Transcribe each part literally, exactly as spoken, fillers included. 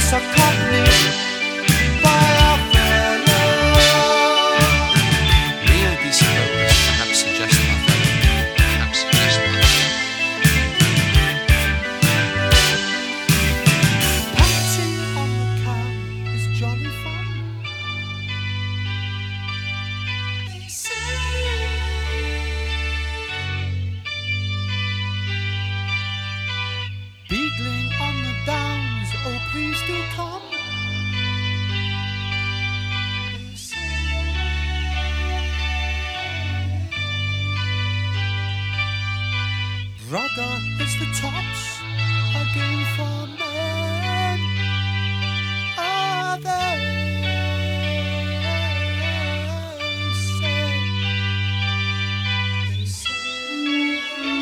accompanied by our fellow. Leo Disco perhaps suggest my fellow, perhaps suggest my Punching on the car is jolly fun. They say beagling on the downs, oh please do come. They say rudder hits the tops again for men. Are they say, they say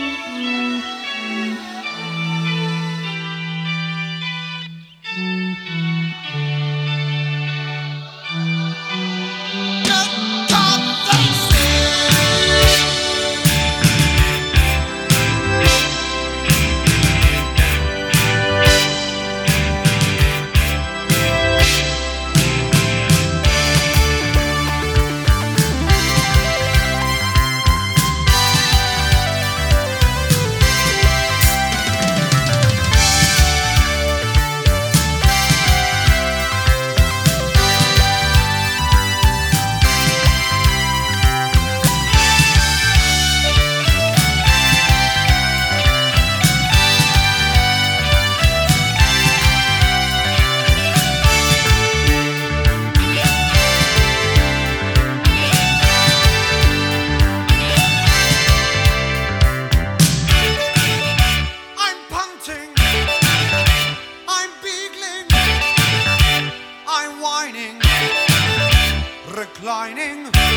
I'm punting, I'm beagling, I'm whining, reclining.